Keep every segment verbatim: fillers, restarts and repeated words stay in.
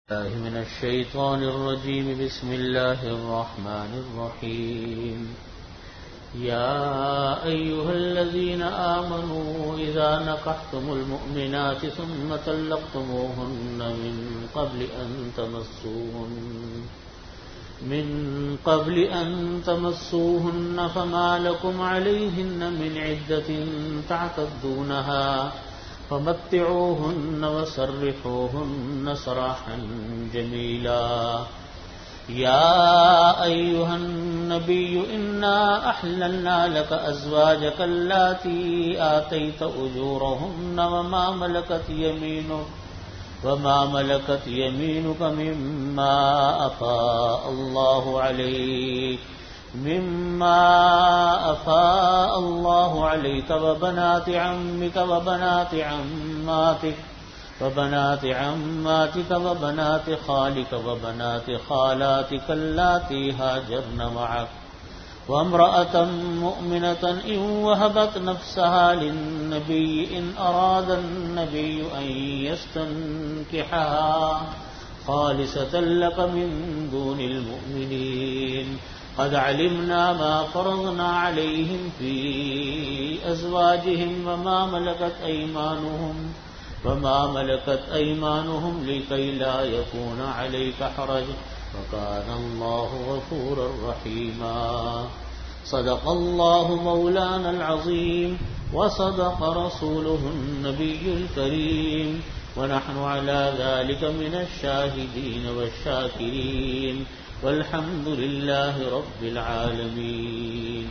الله من الشيطان الرجيم. بسم الله الرحمن الرحيم. يا أيها الذين آمنوا إذا نكحتم المؤمنات ثم طلقتموهن من قبل أن تمسوهن من قبل أن تمسوهن فما لكم عليهن من عدة تعتدونها فمتعوهن وسرحوهن سراحا جميلا. يا أيها النبي إنا أحللنا لك أزواجك اللاتي آتيت أجورهن وما ملكت يمينك وما ملكت يمينك مما أفاء الله عليك مما أفاء الله عليك وبنات عمك وبنات عماتك وبنات عماتك وبنات خالك وبنات خالاتك اللاتي هاجرن معك وامرأة مؤمنة إن وهبت نفسها للنبي إن أراد النبي أن يستنكحها خالصة لك من دون المؤمنين قد علمنا ما فرضنا عليهم في أزواجهم وما ملكت أيمانهم وما ملكت أيمانهم لكي لا يكون عليك حرج وكان الله غفورا رحيما. صدق الله مولانا العظيم وصدق رسوله النبي الكريم ونحن على ذلك من الشاهدين والشاكرين والحمد للہ رب العالمین.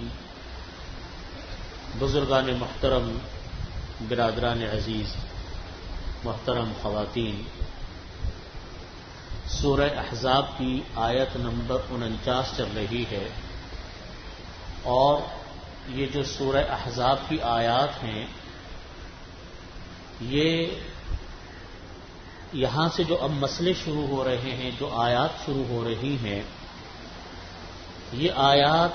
بزرگان محترم، برادران عزیز، محترم خواتین، سورہ احزاب کی آیت نمبر انچاس چل رہی ہے، اور یہ جو سورہ احزاب کی آیات ہیں، یہ یہاں سے جو اب مسئلے شروع ہو رہے ہیں، جو آیات شروع ہو رہی ہیں، یہ آیات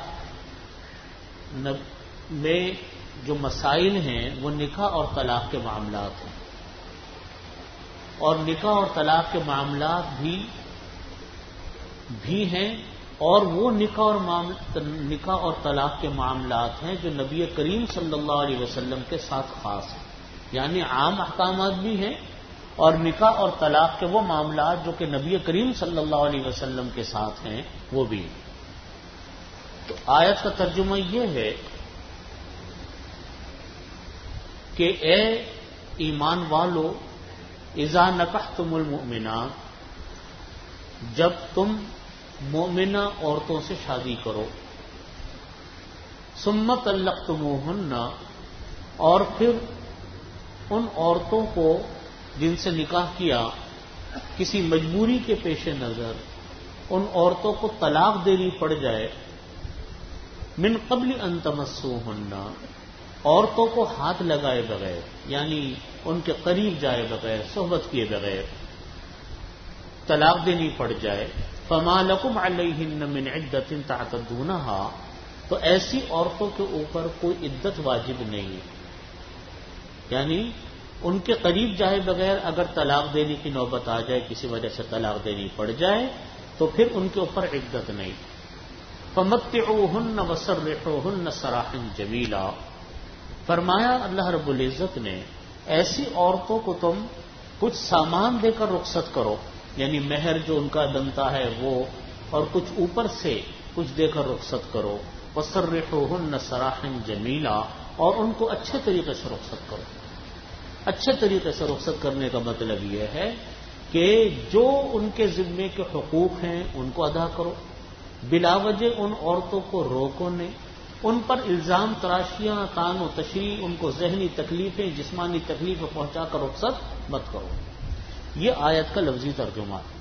میں جو مسائل ہیں وہ نکاح اور طلاق کے معاملات ہیں، اور نکاح اور طلاق کے معاملات بھی بھی ہیں، اور وہ نکاح اور نکاح اور طلاق کے معاملات ہیں جو نبی کریم صلی اللہ علیہ وسلم کے ساتھ خاص ہیں، یعنی عام احکامات بھی ہیں، اور نکاح اور طلاق کے وہ معاملات جو کہ نبی کریم صلی اللہ علیہ وسلم کے ساتھ ہیں وہ بھی. تو آیت کا ترجمہ یہ ہے کہ اے ایمان والو، اذا نکحتم المؤمنات، جب تم مومنہ عورتوں سے شادی کرو، ثم طلقتموہن، اور پھر ان عورتوں کو جن سے نکاح کیا کسی مجبوری کے پیش نظر ان عورتوں کو طلاق دینی پڑ جائے، من قبل ان تمسوہن، عورتوں کو ہاتھ لگائے بغیر، یعنی ان کے قریب جائے بغیر، صحبت کیے بغیر طلاق دینی پڑ جائے، فما لکم علیہن من عدۃ تعتدونہا، تو ایسی عورتوں کے اوپر کوئی عدت واجب نہیں ہے، یعنی ان کے قریب جائے بغیر اگر طلاق دینے کی نوبت آ جائے، کسی وجہ سے طلاق دینی پڑ جائے، تو پھر ان کے اوپر عدت نہیں. فمتعوہن وسرحوہن سراحا جمیلا، فرمایا اللہ رب العزت نے ایسی عورتوں کو تم کچھ سامان دے کر رخصت کرو، یعنی مہر جو ان کا بنتا ہے وہ، اور کچھ اوپر سے کچھ دے کر رخصت کرو. وسرحوہن سراحا جمیلا، اور ان کو اچھے طریقے سے رخصت کرو. اچھے طریقے سے رخصت کرنے کا مطلب یہ ہے کہ جو ان کے ذمے کے حقوق ہیں ان کو ادا کرو، بلا وجہ ان عورتوں کو روکو نہیں، ان پر الزام تراشیاں، تان و تشریح، ان کو ذہنی تکلیفیں، جسمانی تکلیفیں پہنچا کر رخصت مت کرو. یہ آیت کا لفظی ترجمہ ہے.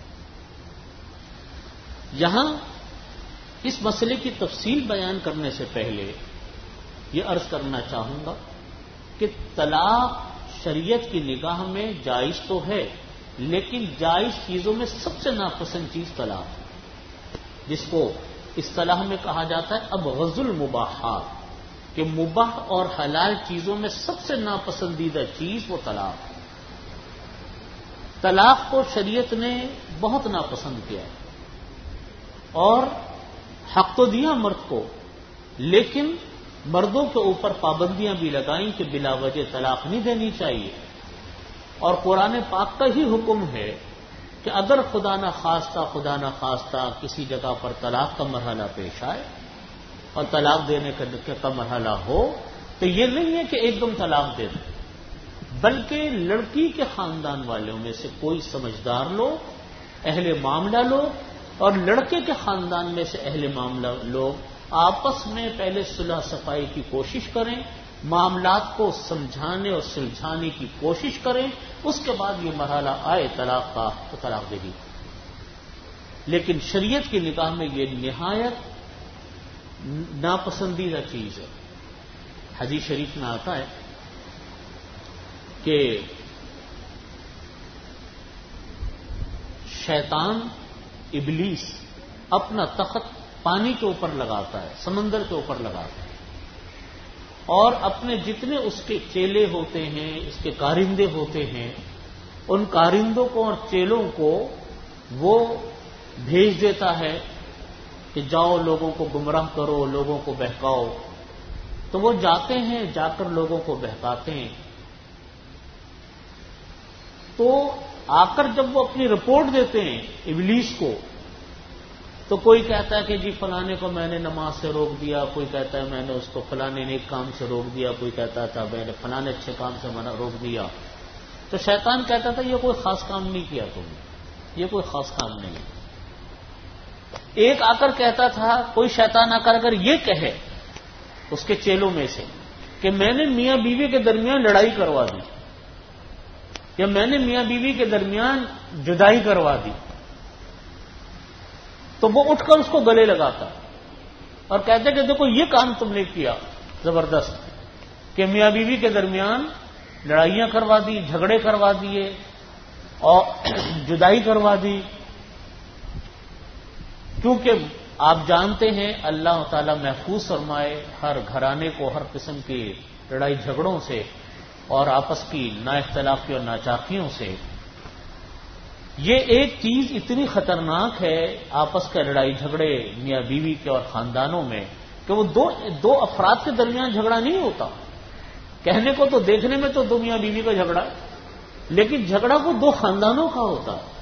یہاں اس مسئلے کی تفصیل بیان کرنے سے پہلے یہ عرض کرنا چاہوں گا کہ طلاق شریعت کی نگاہ میں جائز تو ہے، لیکن جائز چیزوں میں سب سے ناپسند چیز طلاق ہے، جس کو اصطلاح میں کہا جاتا ہے ابغض المباحات، کہ مباح اور حلال چیزوں میں سب سے ناپسندیدہ چیز وہ طلاق ہے. طلاق کو شریعت نے بہت ناپسند کیا ہے اور حق تو دیا مرد کو، لیکن مردوں کے اوپر پابندیاں بھی لگائیں کہ بلا وجہ طلاق نہیں دینی چاہیے۔ اور قرآن پاک کا ہی حکم ہے کہ اگر خدا نہ خواستہ خدا نہ خواستہ کسی جگہ پر طلاق کا مرحلہ پیش آئے اور طلاق دینے کا مرحلہ ہو تو یہ نہیں ہے کہ ایک دم طلاق دے دیں، بلکہ لڑکی کے خاندان والوں میں سے کوئی سمجھدار لوگ، اہل معاملہ لوگ اور لڑکے کے خاندان میں سے اہل معاملہ لوگ آپس میں پہلے صلح صفائی کی کوشش کریں، معاملات کو سمجھانے اور سلجھانے کی کوشش کریں، اس کے بعد یہ مرحلہ آئے طلاق کا تو طلاق دے دی۔ لیکن شریعت کی نگاہ میں یہ نہایت ناپسندیدہ چیز ہے۔ حدیث شریف میں آتا ہے کہ شیطان ابلیس اپنا تخت پانی کے اوپر لگاتا ہے، سمندر کے اوپر لگاتا ہے، اور اپنے جتنے اس کے چیلے ہوتے ہیں، اس کے کارندے ہوتے ہیں، ان کارندوں کو اور چیلوں کو وہ بھیج دیتا ہے کہ جاؤ لوگوں کو گمراہ کرو، لوگوں کو بہکاؤ۔ تو وہ جاتے ہیں، جا کر لوگوں کو بہکاتے ہیں۔ تو آ کر جب وہ اپنی رپورٹ دیتے ہیں ابلیس کو، تو کوئی کہتا ہے کہ جی فلانے کو میں نے نماز سے روک دیا، کوئی کہتا ہے میں نے اس کو فلانے نیک کام سے روک دیا، کوئی کہتا تھا میں نے فلانے اچھے کام سے منع روک دیا۔ تو شیطان کہتا تھا یہ کوئی خاص کام نہیں کیا تم نے، یہ کوئی خاص کام نہیں۔ ایک آ کر کہتا تھا، کوئی شیطان آ کر اگر یہ کہے اس کے چیلوں میں سے کہ میں نے میاں بیوی کے درمیان لڑائی کروا دی یا میں نے میاں بیوی کے درمیان جدائی کروا دی، تو وہ اٹھ کر اس کو گلے لگاتا اور کہتے کہ دیکھو یہ کام تم نے کیا زبردست، کہ میاں بیوی کے درمیان لڑائیاں کروا دی، جھگڑے کروا دیے اور جدائی کروا دی۔ کیونکہ آپ جانتے ہیں اللہ تعالی محفوظ فرمائے ہر گھرانے کو ہر قسم کی لڑائی جھگڑوں سے اور آپس کی نا اختلافی اور ناچاکیوں سے۔ یہ ایک چیز اتنی خطرناک ہے آپس کے لڑائی جھگڑے میاں بیوی کے اور خاندانوں میں کہ وہ دو دو افراد کے درمیان جھگڑا نہیں ہوتا۔ کہنے کو تو دیکھنے میں تو دو میاں بیوی کا جھگڑا ہے، لیکن جھگڑا وہ دو خاندانوں کا ہوتا ہے۔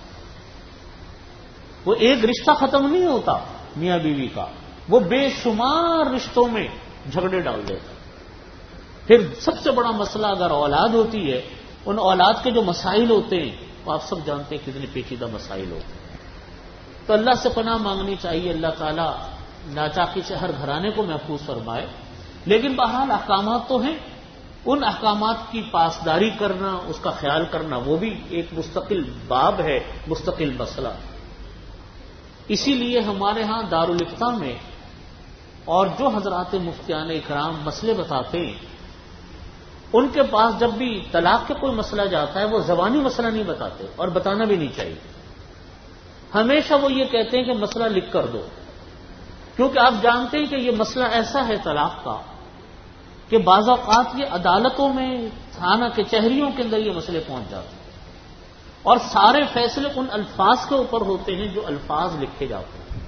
وہ ایک رشتہ ختم نہیں ہوتا میاں بیوی کا، وہ بے شمار رشتوں میں جھگڑے ڈال دیتا۔ پھر سب سے بڑا مسئلہ اگر اولاد ہوتی ہے، ان اولاد کے جو مسائل ہوتے ہیں وہ آپ سب جانتے ہیں کتنے پیچیدہ مسائل ہوتے ہیں۔ تو اللہ سے پناہ مانگنی چاہیے، اللہ تعالیٰ ناچاکی سے ہر گھرانے کو محفوظ فرمائے۔ لیکن بہرحال احکامات تو ہیں، ان احکامات کی پاسداری کرنا، اس کا خیال کرنا وہ بھی ایک مستقل باب ہے، مستقل مسئلہ۔ اسی لیے ہمارے ہاں دارالفتہ میں اور جو حضرات مفتیان اکرام مسئلے بتاتے ہیں، ان کے پاس جب بھی طلاق کے کوئی مسئلہ جاتا ہے وہ زبانی مسئلہ نہیں بتاتے اور بتانا بھی نہیں چاہیے۔ ہمیشہ وہ یہ کہتے ہیں کہ مسئلہ لکھ کر دو، کیونکہ آپ جانتے ہیں کہ یہ مسئلہ ایسا ہے طلاق کا کہ بعض اوقات یہ عدالتوں میں تھانہ کچہریوں کے اندر یہ مسئلے پہنچ جاتے ہیں اور سارے فیصلے ان الفاظ کے اوپر ہوتے ہیں جو الفاظ لکھے جاتے ہیں۔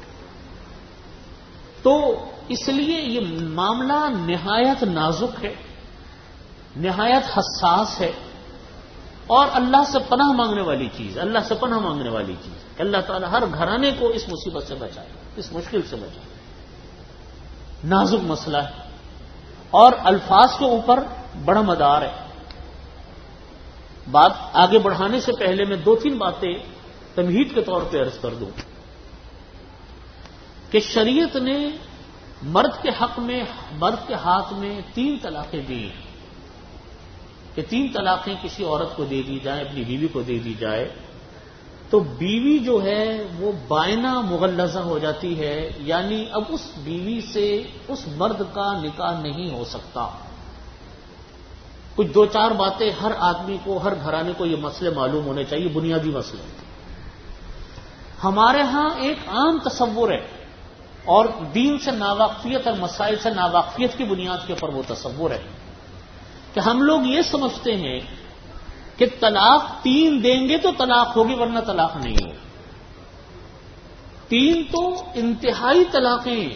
تو اس لیے یہ معاملہ نہایت نازک ہے، نہایت حساس ہے اور اللہ سے پناہ مانگنے والی چیز، اللہ سے پناہ مانگنے والی چیز کہ اللہ تعالیٰ ہر گھرانے کو اس مصیبت سے بچائے، اس مشکل سے بچائے۔ نازک مسئلہ ہے اور الفاظ کے اوپر بڑا مدار ہے۔ بات آگے بڑھانے سے پہلے میں دو تین باتیں تمہید کے طور پہ عرض کر دوں کہ شریعت نے مرد کے حق میں، مرد کے ہاتھ میں تین طلاقیں دی ہیں کہ تین طلاقیں کسی عورت کو دے دی جائیں، اپنی بیوی کو دے دی جائے تو بیوی جو ہے وہ بائنہ مغلظہ ہو جاتی ہے، یعنی اب اس بیوی سے اس مرد کا نکاح نہیں ہو سکتا۔ کچھ دو چار باتیں ہر آدمی کو، ہر گھرانے کو یہ مسئلے معلوم ہونے چاہیے، بنیادی مسئلے۔ ہمارے ہاں ایک عام تصور ہے اور دین سے ناواقفیت اور مسائل سے ناواقفیت کی بنیاد کے اوپر وہ تصور ہے کہ ہم لوگ یہ سمجھتے ہیں کہ طلاق تین دیں گے تو طلاق ہوگی ورنہ طلاق نہیں ہوگی. تین تو انتہائی طلاقیں.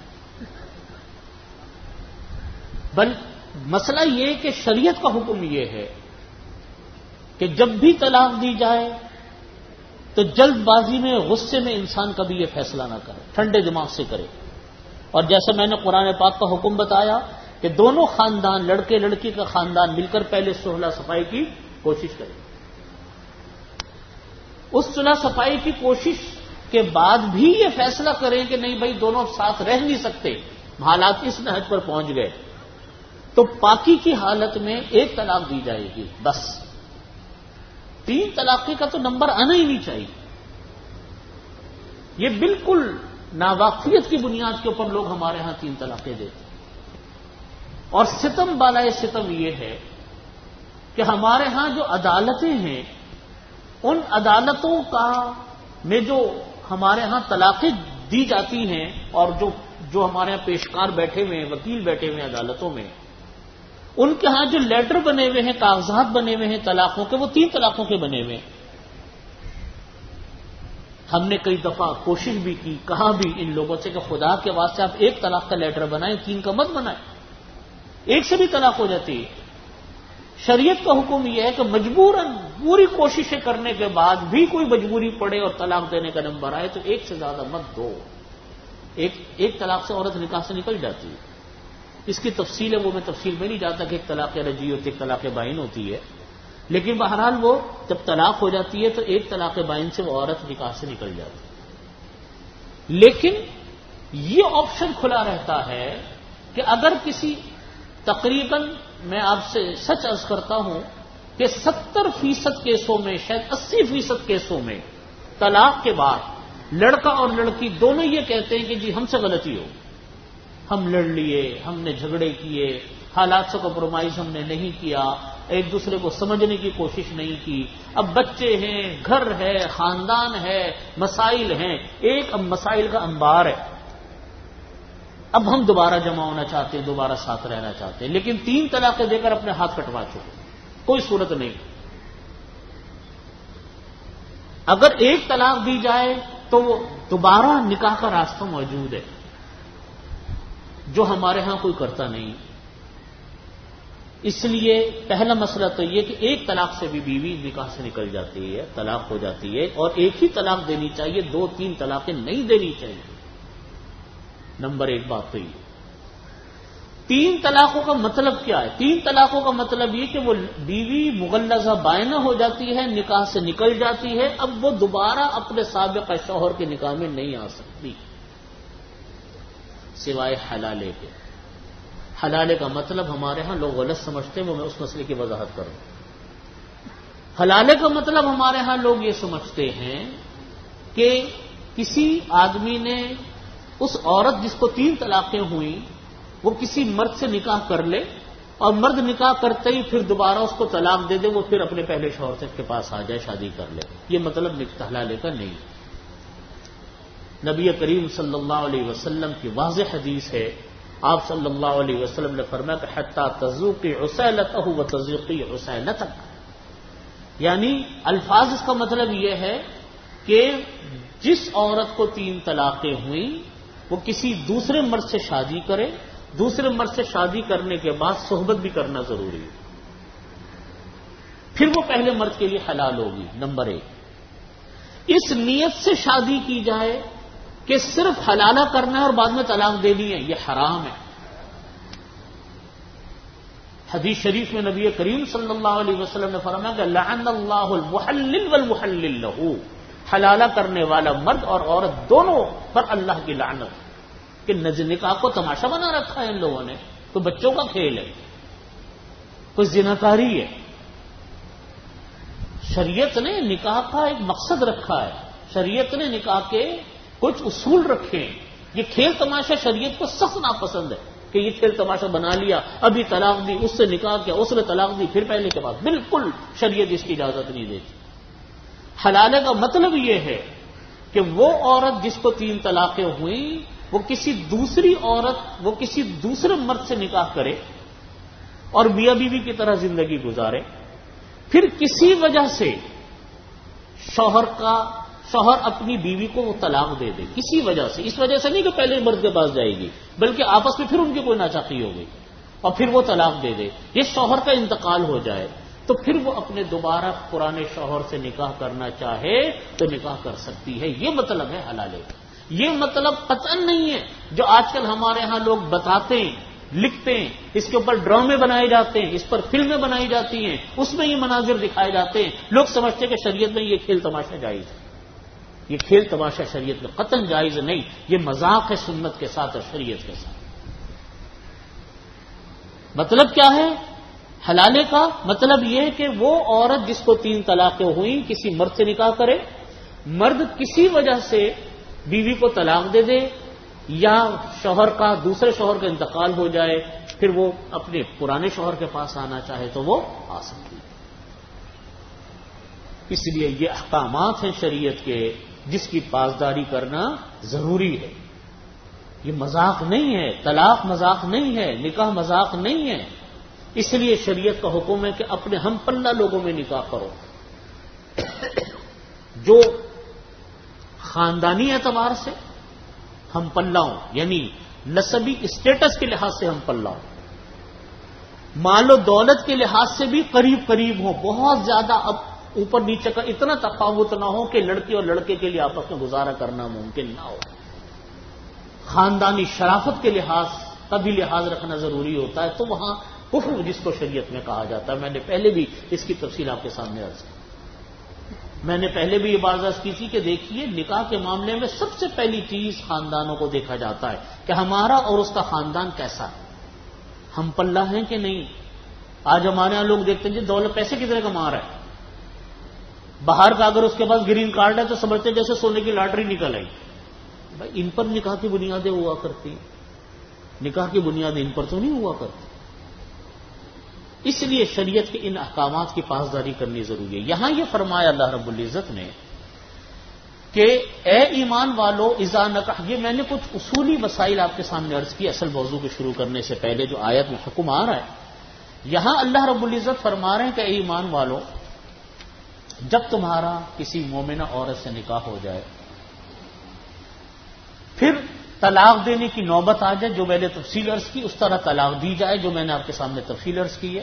بل مسئلہ یہ کہ شریعت کا حکم یہ ہے کہ جب بھی طلاق دی جائے تو جلد بازی میں غصے میں انسان کبھی یہ فیصلہ نہ کرے، ٹھنڈے دماغ سے کرے. اور جیسے میں نے قرآن پاک کا حکم بتایا کہ دونوں خاندان، لڑکے لڑکی کا خاندان مل کر پہلے صلح صفائی کی کوشش کرے. اس صلح صفائی کی کوشش کے بعد بھی یہ فیصلہ کریں کہ نہیں بھائی دونوں ساتھ رہ نہیں سکتے، حالات اس نہج پر پہنچ گئے، تو پاکی کی حالت میں ایک طلاق دی جائے گی بس. تین طلاق کا تو نمبر آنا ہی نہیں چاہیے. یہ بالکل ناواقفیت کی بنیاد کے اوپر لوگ ہمارے ہاں تین طلاقیں دیتے ہیں. اور ستم بالائے ستم یہ ہے کہ ہمارے ہاں جو عدالتیں ہیں ان عدالتوں کا میں جو ہمارے ہاں طلاقیں دی جاتی ہیں اور جو جو ہمارے ہاں پیشکار بیٹھے ہوئے ہیں، وکیل بیٹھے ہوئے ہیں عدالتوں میں، ان کے ہاں جو لیٹر بنے ہوئے ہیں، کاغذات بنے ہوئے ہیں طلاقوں کے، وہ تین طلاقوں کے بنے ہوئے ہیں. ہم نے کئی دفعہ کوشش بھی کی، کہا بھی ان لوگوں سے کہ خدا کے واسطے آپ ایک طلاق کا لیٹر بنائیں، تین کا مت بنائیں، ایک سے بھی طلاق ہو جاتی ہے. شریعت کا حکم یہ ہے کہ مجبوراً پوری کوششیں کرنے کے بعد بھی کوئی مجبوری پڑے اور طلاق دینے کا نمبر آئے تو ایک سے زیادہ مت دو. ایک ایک طلاق سے عورت نکاح سے نکل جاتی ہے. اس کی تفصیل ہے، وہ میں تفصیل میں نہیں جاتا کہ ایک طلاق رجعی ہوتی ہے، ایک طلاق بائن ہوتی ہے، لیکن بہرحال وہ جب طلاق ہو جاتی ہے تو ایک طلاق بائن سے وہ عورت نکاح سے نکل جاتی ہے. لیکن یہ آپشن کھلا رہتا ہے کہ اگر کسی، تقریباً میں آپ سے سچ عرض کرتا ہوں کہ ستر فیصد کیسوں میں، شاید اسی فیصد کیسوں میں طلاق کے بعد لڑکا اور لڑکی دونوں یہ کہتے ہیں کہ جی ہم سے غلطی ہو، ہم لڑ لیے، ہم نے جھگڑے کیے، حالات سے کمپرومائز ہم نے نہیں کیا، ایک دوسرے کو سمجھنے کی کوشش نہیں کی، اب بچے ہیں، گھر ہے، خاندان ہے، مسائل ہیں، ایک اب مسائل کا انبار ہے، اب ہم دوبارہ جمع ہونا چاہتے ہیں، دوبارہ ساتھ رہنا چاہتے ہیں، لیکن تین طلاقیں دے کر اپنے ہاتھ کٹوا چکے، کوئی صورت نہیں. اگر ایک طلاق دی جائے تو وہ دوبارہ نکاح کا راستہ موجود ہے، جو ہمارے ہاں کوئی کرتا نہیں. اس لیے پہلا مسئلہ تو یہ کہ ایک طلاق سے بھی بیوی نکاح سے نکل جاتی ہے، طلاق ہو جاتی ہے، اور ایک ہی طلاق دینی چاہیے، دو تین طلاقیں نہیں دینی چاہیے. نمبر ایک بات تو یہ. تین طلاقوں کا مطلب کیا ہے؟ تین طلاقوں کا مطلب یہ کہ وہ بیوی مغلظہ بائنہ ہو جاتی ہے، نکاح سے نکل جاتی ہے، اب وہ دوبارہ اپنے سابقہ شوہر کے نکاح میں نہیں آ سکتی سوائے حلالے کے. حلالے کا مطلب ہمارے ہاں لوگ غلط سمجھتے ہیں، وہ میں اس مسئلے کی وضاحت کروں. حلالے کا مطلب ہمارے ہاں لوگ یہ سمجھتے ہیں کہ کسی آدمی نے اس عورت جس کو تین طلاقیں ہوئیں وہ کسی مرد سے نکاح کر لے اور مرد نکاح کرتے ہی پھر دوبارہ اس کو طلاق دے دے، وہ پھر اپنے پہلے شوہر سے کے پاس آ جائے، شادی کر لے. یہ مطلب حلالے کا نہیں. نبی کریم صلی اللہ علیہ وسلم کی واضح حدیث ہے، آپ صلی اللہ علیہ وسلم نے فرمایا کہ حتی تذوقی عسیلتہ و تذوقی عسیلتک، یعنی الفاظ اس کا مطلب یہ ہے کہ جس عورت کو تین طلاقیں ہوئیں وہ کسی دوسرے مرد سے شادی کرے، دوسرے مرد سے شادی کرنے کے بعد صحبت بھی کرنا ضروری ہے، پھر وہ پہلے مرد کے لیے حلال ہوگی. نمبر ایک، اس نیت سے شادی کی جائے کہ صرف حلالہ کرنا ہے اور بعد میں طلاق دینی ہے، یہ حرام ہے. حدیث شریف میں نبی کریم صلی اللہ علیہ وسلم نے فرمایا کہ لعن اللہ المحلل والمحلل لہ، حلالہ کرنے والا مرد اور عورت دونوں پر اللہ کی لعنت. کہ نکاح کو تماشا بنا رکھا ہے ان لوگوں نے، کوئی بچوں کا کھیل ہے، کوئی زناکاری ہے. شریعت نے نکاح کا ایک مقصد رکھا ہے، شریعت نے نکاح کے کچھ اصول رکھے ہیں. یہ کھیل تماشا شریعت کو سخت ناپسند ہے کہ یہ کھیل تماشا بنا لیا، ابھی طلاق دی، اس سے نکاح کیا، اس نے طلاق دی، پھر پہلے کے بعد. بالکل شریعت اس کی اجازت نہیں دیتی. حلالے کا مطلب یہ ہے کہ وہ عورت جس کو تین طلاقیں ہوئیں وہ کسی دوسری عورت، وہ کسی دوسرے مرد سے نکاح کرے اور میاں بیوی کی طرح زندگی گزارے، پھر کسی وجہ سے شوہر کا شوہر اپنی بیوی کو وہ طلاق دے دے کسی وجہ سے، اس وجہ سے نہیں کہ پہلے مرد کے پاس جائے گی، بلکہ آپس میں پھر ان کی کوئی ناچاقی ہو گئی اور پھر وہ طلاق دے دے، یہ شوہر کا انتقال ہو جائے، تو پھر وہ اپنے دوبارہ پرانے شوہر سے نکاح کرنا چاہے تو نکاح کر سکتی ہے۔ یہ مطلب ہے حلالے کا۔ یہ مطلب قطعاً نہیں ہے جو آج کل ہمارے ہاں لوگ بتاتے ہیں، لکھتے ہیں، اس کے اوپر ڈرامے بنائے جاتے ہیں، اس پر فلمیں بنائی جاتی ہیں، اس میں یہ مناظر دکھائے جاتے ہیں، لوگ سمجھتے ہیں کہ شریعت میں یہ کھیل تماشا جائز ہے۔ یہ کھیل تماشا شریعت میں قطعاً جائز نہیں، یہ مذاق ہے سنت کے ساتھ اور شریعت کے ساتھ۔ مطلب کیا ہے حلالے کا؟ مطلب یہ کہ وہ عورت جس کو تین طلاقیں ہوئیں کسی مرد سے نکاح کرے، مرد کسی وجہ سے بیوی کو طلاق دے دے یا شوہر کا دوسرے شوہر کا انتقال ہو جائے، پھر وہ اپنے پرانے شوہر کے پاس آنا چاہے تو وہ آ سکتی ہے۔ اس لیے یہ احکامات ہیں شریعت کے جس کی پاسداری کرنا ضروری ہے۔ یہ مذاق نہیں ہے، طلاق مذاق نہیں ہے، نکاح مذاق نہیں ہے۔ اس لیے شریعت کا حکم ہے کہ اپنے ہم پلہ لوگوں میں نکاح کرو، جو خاندانی اعتبار سے ہم پلہ ہوں، یعنی نسبی اسٹیٹس کے لحاظ سے ہم پلہ ہوں، مال و دولت کے لحاظ سے بھی قریب قریب ہوں، بہت زیادہ اب اوپر نیچے کا اتنا تفاوت نہ ہو کہ لڑکی اور لڑکے کے لیے آپس میں گزارا کرنا ممکن نہ ہو۔ خاندانی شرافت کے لحاظ کا بھی لحاظ رکھنا ضروری ہوتا ہے، تو وہاں کفر جس کو شریعت میں کہا جاتا ہے، میں نے پہلے بھی اس کی تفصیل آپ کے سامنے عرض کی۔ میں نے پہلے بھی یہ بات عرض کی تھی کہ دیکھیے نکاح کے معاملے میں سب سے پہلی چیز خاندانوں کو دیکھا جاتا ہے کہ ہمارا اور اس کا خاندان کیسا ہے، ہم پلہ ہیں کہ نہیں۔ آج ہمارے یہاں لوگ دیکھتے ہیں جی دولت پیسے کتنے کما رہا ہے، باہر کا اگر اس کے پاس گرین کارڈ ہے تو سمجھتے جیسے سونے کی لاٹری نکل آئی۔ بھائی ان پر نکاح کی بنیادیں ہوا کرتی، نکاح کی بنیادیں ان پر تو نہیں ہوا کرتی۔ اس لیے شریعت کے ان احکامات کی پاسداری کرنی ضروری ہے۔ یہاں یہ فرمایا اللہ رب العزت نے کہ اے ایمان والو اذا نکح، یہ میں نے کچھ اصولی مسائل آپ کے سامنے عرض کی اصل موضوع کو شروع کرنے سے پہلے جو آیت میں حکم آ رہا ہے، یہاں اللہ رب العزت فرما رہے ہیں کہ اے ایمان والو جب تمہارا کسی مومنہ عورت سے نکاح ہو جائے، پھر طلاق دینے کی نوبت آ جائے، جو میں نے تفصیل عرض کی اس طرح طلاق دی جائے جو میں نے آپ کے سامنے تفصیل عرض کی ہے،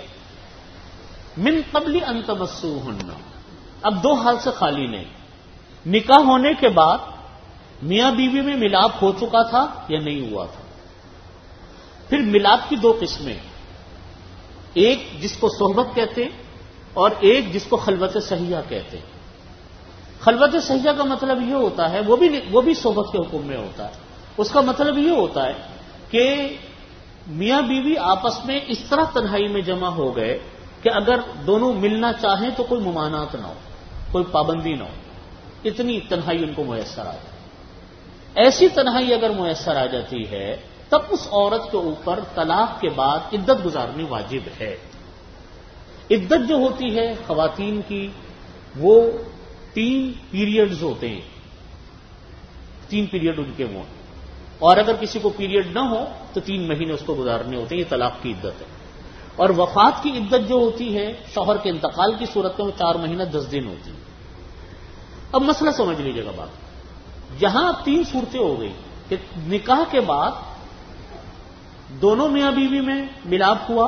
من قبل ان تمسوہن، اب دو حال سے خالی نہیں، نکاح ہونے کے بعد میاں بیوی میں ملاپ ہو چکا تھا یا نہیں ہوا تھا۔ پھر ملاپ کی دو قسمیں، ایک جس کو صحبت کہتے ہیں اور ایک جس کو خلوت صحیحہ کہتے ہیں۔ خلوت صحیحہ کا مطلب یہ ہوتا ہے، وہ بھی وہ بھی صحبت کے حکم میں ہوتا ہے، اس کا مطلب یہ ہوتا ہے کہ میاں بیوی آپس میں اس طرح تنہائی میں جمع ہو گئے کہ اگر دونوں ملنا چاہیں تو کوئی ممانعت نہ ہو، کوئی پابندی نہ ہو، اتنی تنہائی ان کو میسر آ جائے۔ ایسی تنہائی اگر میسر آ جاتی ہے تب اس عورت کے اوپر طلاق کے بعد عدت گزارنی واجب ہے۔ عدت جو ہوتی ہے خواتین کی وہ تین پیریڈز ہوتے ہیں، تین پیریڈ ان کے وہ، اور اگر کسی کو پیریڈ نہ ہو تو تین مہینے اس کو گزارنے ہوتے ہیں، یہ طلاق کی عدت ہے۔ اور وفات کی عدت جو ہوتی ہے شوہر کے انتقال کی صورت میں وہ چار مہینہ دس دن ہوتی ہے۔ اب مسئلہ سمجھ لیجیے گا بات، یہاں تین صورتیں ہو گئی کہ نکاح کے بعد دونوں میاں بیوی میں ملاپ ہوا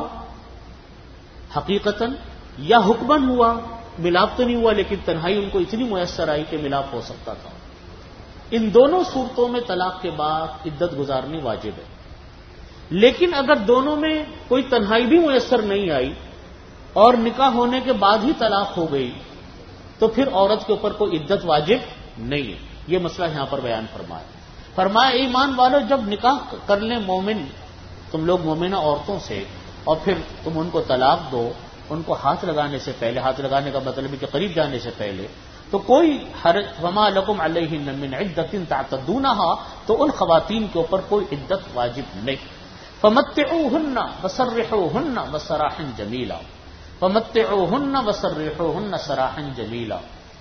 حقیقتاً یا حکماً ہوا، ملاپ تو نہیں ہوا لیکن تنہائی ان کو اتنی میسر آئی کہ ملاپ ہو سکتا تھا۔ ان دونوں صورتوں میں طلاق کے بعد عدت گزارنی واجب ہے۔ لیکن اگر دونوں میں کوئی تنہائی بھی میسر نہیں آئی اور نکاح ہونے کے بعد ہی طلاق ہو گئی تو پھر عورت کے اوپر کوئی عدت واجب نہیں ہے۔ یہ مسئلہ یہاں پر بیان فرمایا فرمایا ایمان والو جب نکاح کر لیں مومن تم لوگ مومنہ عورتوں سے اور پھر تم ان کو طلاق دو ان کو ہاتھ لگانے سے پہلے، ہاتھ لگانے کا مطلب ہے کہ قریب جانے سے پہلے، تو کوئی حرج وما لکم علیہن من عدۃ تعتدونها، تو ان خواتین کے اوپر کوئی عدت واجب نہیں۔ فمتعوہن وسرحوہن وسراحا جمیلا، فمتعوہن وسرحوہن سراحا جمیلا،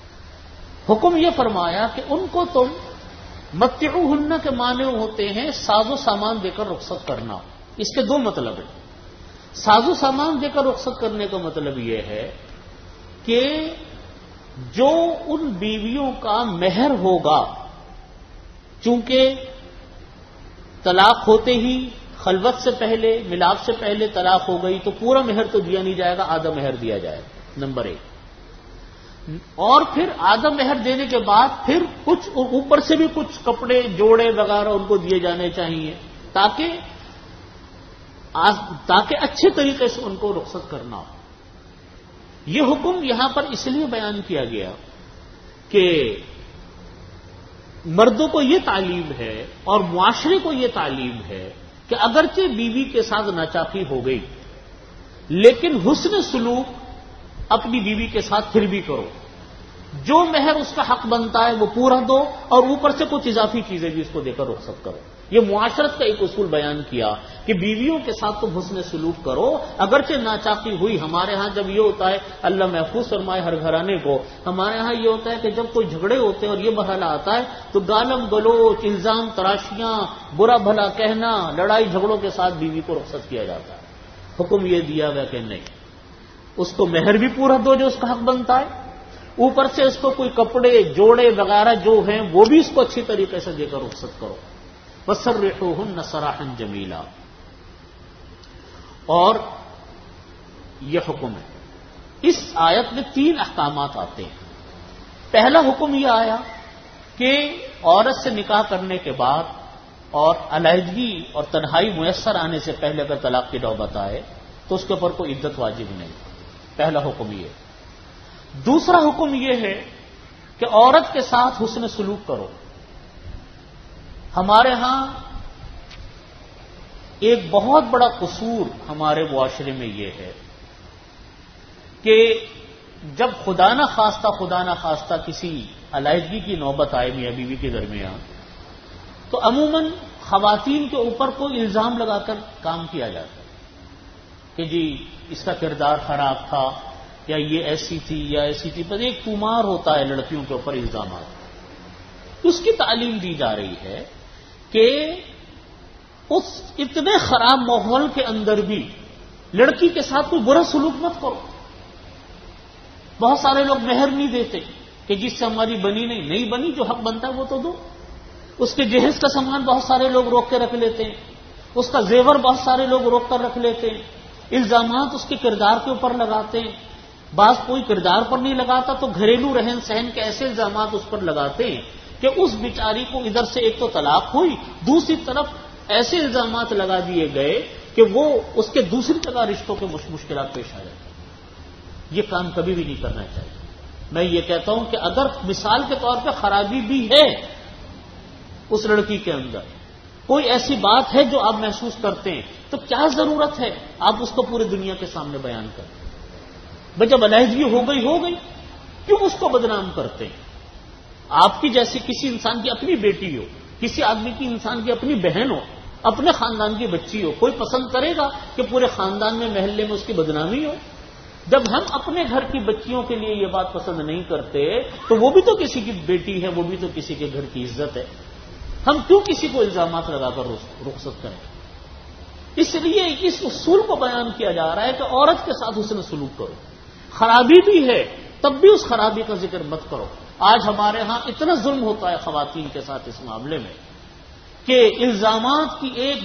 حکم یہ فرمایا کہ ان کو تم متعوہن کے معنی ہوتے ہیں ساز و سامان دے کر رخصت کرنا۔ اس کے دو مطلب ہیں۔ ساز و سامان دے کر رخصت کرنے کا مطلب یہ ہے کہ جو ان بیویوں کا مہر ہوگا، چونکہ طلاق ہوتے ہی خلوت سے پہلے، ملاپ سے پہلے طلاق ہو گئی تو پورا مہر تو دیا نہیں جائے گا، آدھا مہر دیا جائے گا، نمبر ایک۔ اور پھر آدھا مہر دینے کے بعد پھر کچھ اوپر سے بھی کچھ کپڑے جوڑے وغیرہ ان کو دیے جانے چاہیے، تاکہ تاکہ اچھے طریقے سے ان کو رخصت کرنا ہو۔ یہ حکم یہاں پر اس لیے بیان کیا گیا کہ مردوں کو یہ تعلیم ہے اور معاشرے کو یہ تعلیم ہے کہ اگرچہ بیوی کے ساتھ ناچاقی ہو گئی لیکن حسن سلوک اپنی بیوی کے ساتھ پھر بھی کرو، جو مہر اس کا حق بنتا ہے وہ پورا دو، اور اوپر سے کچھ اضافی چیزیں بھی اس کو دے کر رخصت کرو۔ یہ معاشرت کا ایک اصول بیان کیا کہ بیویوں کے ساتھ تم حسن سلوک کرو، اگرچہ ناچاقی ہوئی۔ ہمارے ہاں جب یہ ہوتا ہے، اللہ محفوظ فرمائے ہر گھرانے کو، ہمارے ہاں یہ ہوتا ہے کہ جب کوئی جھگڑے ہوتے ہیں اور یہ مرحلہ آتا ہے تو گالم گلوچ، الزام تراشیاں، برا بھلا کہنا، لڑائی جھگڑوں کے ساتھ بیوی کو رخصت کیا جاتا ہے۔ حکم یہ دیا گیا کہ نہیں، اس کو مہر بھی پورا دو جو اس کا حق بنتا ہے، اوپر سے اس کو کوئی کپڑے جوڑے وغیرہ جو ہیں وہ بھی اس کو اچھی طریقے سے دے کر رخصت کرو۔ وَسَرِّحُوهُنَّ سَرَاحًا جَمِيلًا۔ اور یہ حکم ہے۔ اس آیت میں تین احکامات آتے ہیں۔ پہلا حکم یہ آیا کہ عورت سے نکاح کرنے کے بعد اور علیحدگی اور تنہائی میسر آنے سے پہلے اگر طلاق کی نوبت آئے تو اس کے اوپر کوئی عدت واجب نہیں۔ پہلا حکم یہ۔ دوسرا حکم یہ ہے کہ عورت کے ساتھ حسن سلوک کرو۔ ہمارے ہاں ایک بہت بڑا قصور ہمارے معاشرے میں یہ ہے کہ جب خدا نہ خواستہ خدا نہ خواستہ کسی علیحدگی کی نوبت آئے میاں بیوی کے درمیان تو عموماً خواتین کے اوپر کوئی الزام لگا کر کام کیا جاتا ہے کہ جی اس کا کردار خراب تھا، یا یہ ایسی تھی یا ایسی تھی، بس ایک کمار ہوتا ہے لڑکیوں کے اوپر الزامات۔ اس کی تعلیم دی جا رہی ہے کہ اس اتنے خراب ماحول کے اندر بھی لڑکی کے ساتھ کوئی برا سلوک مت کرو۔ بہت سارے لوگ مہر نہیں دیتے کہ جس سے ہماری بنی نہیں نہیں بنی، جو حق بنتا ہے وہ تو دو۔ اس کے جہیز کا سامان بہت سارے لوگ روک کے رکھ لیتے ہیں، اس کا زیور بہت سارے لوگ روک کر رکھ لیتے ہیں، الزامات اس کے کردار کے اوپر لگاتے ہیں۔ بعض کوئی کردار پر نہیں لگاتا تو گھریلو رہن سہن کے ایسے الزامات اس پر لگاتے ہیں کہ اس بیچاری کو ادھر سے ایک تو طلاق ہوئی، دوسری طرف ایسے الزامات لگا دیے گئے کہ وہ اس کے دوسری جگہ رشتوں کے مشکلات پیش آ جاتے ہیں۔ یہ کام کبھی بھی نہیں کرنا چاہیے۔ میں یہ کہتا ہوں کہ اگر مثال کے طور پہ خرابی بھی ہے اس لڑکی کے اندر، کوئی ایسی بات ہے جو آپ محسوس کرتے ہیں، تو کیا ضرورت ہے آپ اس کو پوری دنیا کے سامنے بیان کریں؟ بھائی جب علیحدگی ہو گئی ہو گئی، کیوں اس کو بدنام کرتے ہیں؟ آپ کی جیسے کسی انسان کی اپنی بیٹی ہو، کسی آدمی کی انسان کی اپنی بہن ہو، اپنے خاندان کی بچی ہو، کوئی پسند کرے گا کہ پورے خاندان میں محلے میں اس کی بدنامی ہو؟ جب ہم اپنے گھر کی بچیوں کے لیے یہ بات پسند نہیں کرتے تو وہ بھی تو کسی کی بیٹی ہے، وہ بھی تو کسی کے گھر کی عزت ہے۔ ہم کیوں کسی کو الزامات لگا کر رخصت کریں؟ اس لیے اس اصول کو بیان کیا جا رہا ہے کہ عورت کے ساتھ حسن سلوک کرو، خرابی بھی ہے تب بھی اس خرابی کا ذکر مت کرو۔ آج ہمارے ہاں اتنا ظلم ہوتا ہے خواتین کے ساتھ اس معاملے میں کہ الزامات کی ایک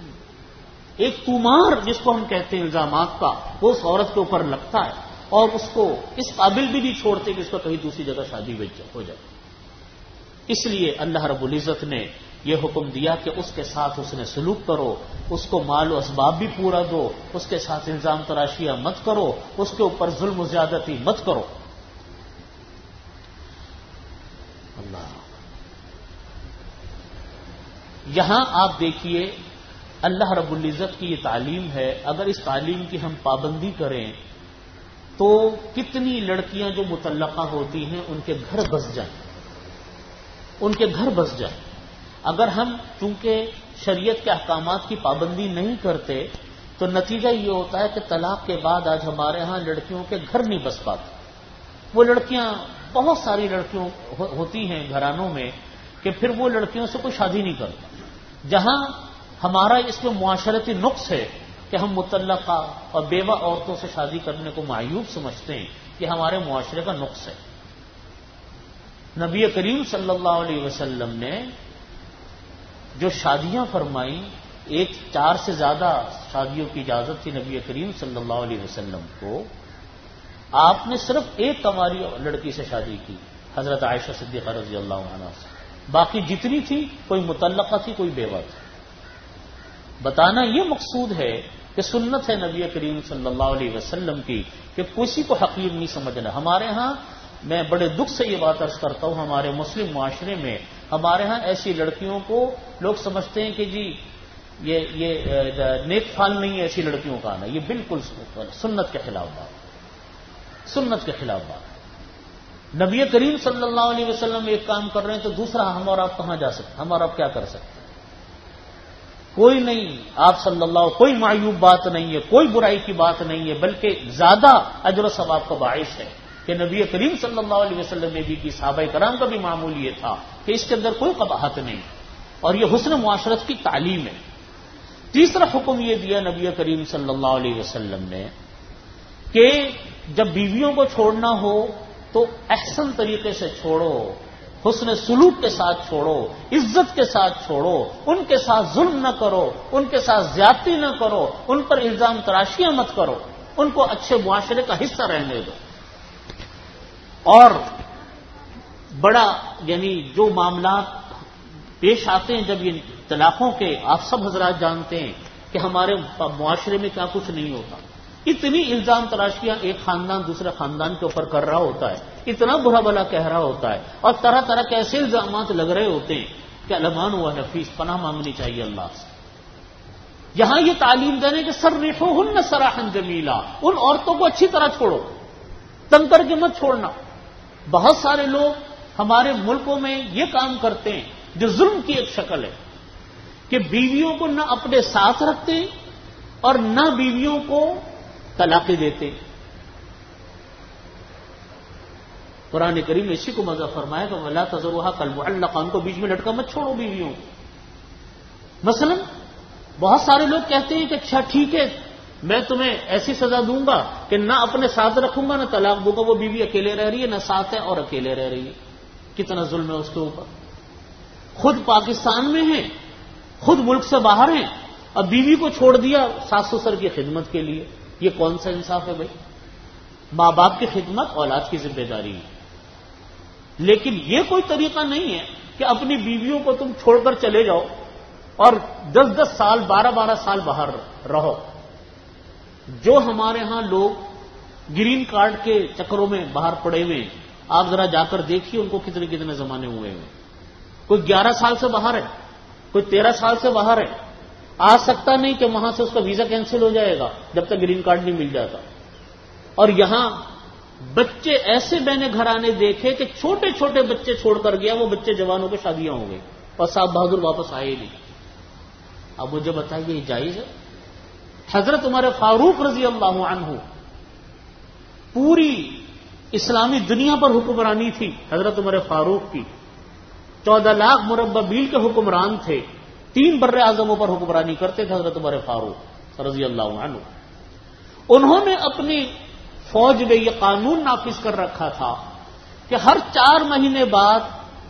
ایک تومار جس کو ہم کہتے ہیں الزامات کا، وہ اس عورت کے اوپر لگتا ہے اور اس کو اس قابل بھی نہیں چھوڑتے کہ اس کو کہیں دوسری جگہ شادی ہو جائے۔ اس لیے اللہ رب العزت نے یہ حکم دیا کہ اس کے ساتھ اس نے سلوک کرو، اس کو مال و اسباب بھی پورا دو، اس کے ساتھ الزام تراشیاں مت کرو، اس کے اوپر ظلم و زیادتی مت کرو۔ اللہ یہاں آپ دیکھیے اللہ رب العزت کی یہ تعلیم ہے، اگر اس تعلیم کی ہم پابندی کریں تو کتنی لڑکیاں جو مطلقہ ہوتی ہیں ان کے گھر بس جائیں، ان کے گھر بس جائیں۔ اگر ہم چونکہ شریعت کے احکامات کی پابندی نہیں کرتے تو نتیجہ یہ ہوتا ہے کہ طلاق کے بعد آج ہمارے ہاں لڑکیوں کے گھر نہیں بس پاتے۔ وہ لڑکیاں بہت ساری لڑکیوں ہوتی ہیں گھرانوں میں کہ پھر وہ لڑکیوں سے کوئی شادی نہیں کرتا۔ جہاں ہمارا اس میں معاشرتی نقص ہے کہ ہم مطلقہ اور بیوہ عورتوں سے شادی کرنے کو معیوب سمجھتے ہیں، یہ ہمارے معاشرے کا نقص ہے۔ نبی کریم صلی اللہ علیہ وسلم نے جو شادیاں فرمائیں، ایک چار سے زیادہ شادیوں کی اجازت تھی نبی کریم صلی اللہ علیہ وسلم کو، آپ نے صرف ایک کنواری لڑکی سے شادی کی، حضرت عائشہ صدیقہ رضی اللہ عنہا سے، باقی جتنی تھی کوئی مطلقہ تھی کوئی بیوہ تھی۔ بتانا یہ مقصود ہے کہ سنت ہے نبی کریم صلی اللہ علیہ وسلم کی کہ کسی کو حقیر نہیں سمجھنا۔ ہمارے ہاں میں بڑے دکھ سے یہ بات عرض کرتا ہوں، ہمارے مسلم معاشرے میں ہمارے ہاں ایسی لڑکیوں کو لوگ سمجھتے ہیں کہ جی یہ یہ نیک فال نہیں ہے ایسی لڑکیوں کا آنا، یہ بالکل سنت کے خلاف بات، سنت کے خلاف بات۔ نبی کریم صلی اللہ علیہ وسلم ایک کام کر رہے ہیں تو دوسرا ہم اور آپ کہاں جا سکتے ہیں؟ ہم اور آپ کیا کر سکتے ہیں؟ کوئی نہیں، آپ صلی اللہ کوئی معیوب بات نہیں ہے، کوئی برائی کی بات نہیں ہے، بلکہ زیادہ اجر و ثواب کا باعث ہے کہ نبی کریم صلی اللہ علیہ وسلم نے بھی کی، صحابہ کرام کا بھی معمول یہ تھا کہ اس کے اندر کوئی قباحت نہیں، اور یہ حسن معاشرت کی تعلیم ہے۔ تیسرا حکم یہ دیا نبی کریم صلی اللہ علیہ وسلم نے کہ جب بیویوں کو چھوڑنا ہو تو احسن طریقے سے چھوڑو، حسن سلوک کے ساتھ چھوڑو، عزت کے ساتھ چھوڑو، ان کے ساتھ ظلم نہ کرو، ان کے ساتھ زیادتی نہ کرو، ان پر الزام تراشیاں مت کرو، ان کو اچھے معاشرے کا حصہ رہنے دو۔ اور بڑا یعنی جو معاملات پیش آتے ہیں جب یہ طلاقوں کے، آپ سب حضرات جانتے ہیں کہ ہمارے معاشرے میں کیا کچھ نہیں ہوتا، اتنی الزام تراشیاں ایک خاندان دوسرے خاندان کے اوپر کر رہا ہوتا ہے، اتنا برا بلا کہہ رہا ہوتا ہے، اور طرح طرح کے ایسے الزامات لگ رہے ہوتے ہیں کہ الامان و نفیس، پناہ مانگنی چاہیے اللہ سے۔ یہاں یہ تعلیم دینے کہ سرحوہن سراحا جمیلا، ان عورتوں کو اچھی طرح چھوڑو، تنگ کر کے مت چھوڑنا۔ بہت سارے لوگ ہمارے ملکوں میں یہ کام کرتے ہیں جو ظلم کی ایک شکل ہے کہ بیویوں کو نہ اپنے ساتھ رکھتے اور نہ بیویوں کو طلاقیں دیتے۔ قرآن کریم نے اسی کو مزہ فرمایا کہ وَلَا تَذَرُوهَا كَالْمُعَلَّقَةِ، ان کو بیچ میں لٹکا مت چھوڑو بیویوں کو۔ مثلا بہت سارے لوگ کہتے ہیں کہ اچھا ٹھیک ہے میں تمہیں ایسی سزا دوں گا کہ نہ اپنے ساتھ رکھوں گا نہ طلاق دوں گا، وہ بیوی اکیلے رہ رہی ہے، نہ ساتھ ہے اور اکیلے رہ رہی ہے۔ کتنا ظلم ہے اس کے اوپر۔ خود پاکستان میں ہیں، خود ملک سے باہر ہیں، اب بیوی کو چھوڑ دیا ساس سسر کی خدمت کے لیے، یہ کون سا انصاف ہے بھائی؟ ماں باپ کی خدمت اولاد کی ذمہ داری ہے، لیکن یہ کوئی طریقہ نہیں ہے کہ اپنی بیویوں کو تم چھوڑ کر چلے جاؤ اور دس دس سال بارہ بارہ سال باہر رہو۔ جو ہمارے ہاں لوگ گرین کارڈ کے چکروں میں باہر پڑے ہوئے ہیں، آپ ذرا جا کر دیکھیے ان کو کتنے کتنے زمانے ہوئے ہیں۔ کوئی گیارہ سال سے باہر ہے، کوئی تیرہ سال سے باہر ہے، آ سکتا نہیں کہ وہاں سے اس کا ویزا کینسل ہو جائے گا جب تک گرین کارڈ نہیں مل جاتا۔ اور یہاں بچے ایسے میں نے گھرانے دیکھے کہ چھوٹے چھوٹے بچے چھوڑ کر گیا، وہ بچے جوانوں کی شادیاں ہو گئی اور صاحب بہادر واپس آئے نہیں۔ اب مجھے بتائیے یہ جائز ہے؟ حضرت عمر فاروق رضی اللہ عنہ، پوری اسلامی دنیا پر حکمرانی تھی حضرت عمر فاروق کی، چودہ لاکھ مربع میل کے حکمران تھے، تین بر اعظموں پر حکمرانی کرتے تھے حضرت عمر فاروق رضی اللہ عنہ۔ انہوں نے اپنی فوج میں یہ قانون نافذ کر رکھا تھا کہ ہر چار مہینے بعد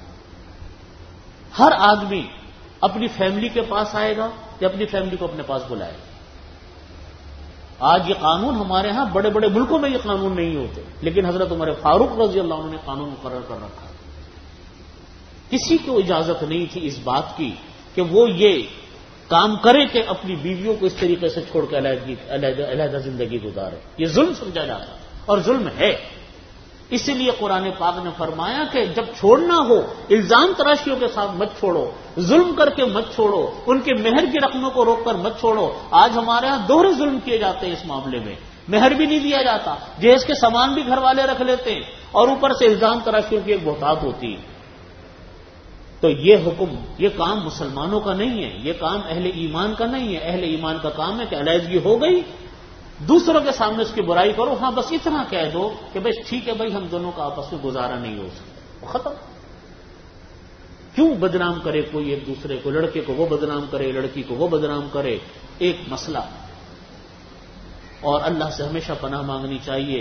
ہر آدمی اپنی فیملی کے پاس آئے گا یا اپنی فیملی کو اپنے پاس بلائے گا۔ آج یہ قانون ہمارے ہاں بڑے بڑے ملکوں میں یہ قانون نہیں ہوتے، لیکن حضرت عمر فاروق رضی اللہ عنہ نے قانون مقرر کر رکھا۔ کسی کو اجازت نہیں تھی اس بات کی کہ وہ یہ کام کرے کہ اپنی بیویوں کو اس طریقے سے چھوڑ کے علیحدگی علیحدہ زندگی گزارے۔ یہ ظلم سمجھا جاتا اور ظلم ہے۔ اسی لیے قرآن پاک نے فرمایا کہ جب چھوڑنا ہو الزام تراشیوں کے ساتھ مت چھوڑو، ظلم کر کے مت چھوڑو، ان کے مہر کی رقموں کو روک کر مت چھوڑو۔ آج ہمارے ہاں دوہرے ظلم کیے جاتے ہیں اس معاملے میں، مہر بھی نہیں دیا جاتا، جہیز کے سامان بھی گھر والے رکھ لیتے ہیں اور اوپر سے الزام تراشیوں کی ایک بہتات ہوتی ہے۔ تو یہ حکم، یہ کام مسلمانوں کا نہیں ہے، یہ کام اہل ایمان کا نہیں ہے۔ اہل ایمان کا کام ہے کہ علیحدگی ہو گئی، دوسروں کے سامنے اس کی برائی کرو، ہاں بس اتنا کہہ دو کہ بس ٹھیک ہے بھائی ہم دونوں کا آپس میں گزارا نہیں ہو سکتا، ختم۔ کیوں بدنام کرے کوئی ایک دوسرے کو؟ لڑکے کو وہ بدنام کرے، لڑکی کو وہ بدنام کرے، ایک مسئلہ۔ اور اللہ سے ہمیشہ پناہ مانگنی چاہیے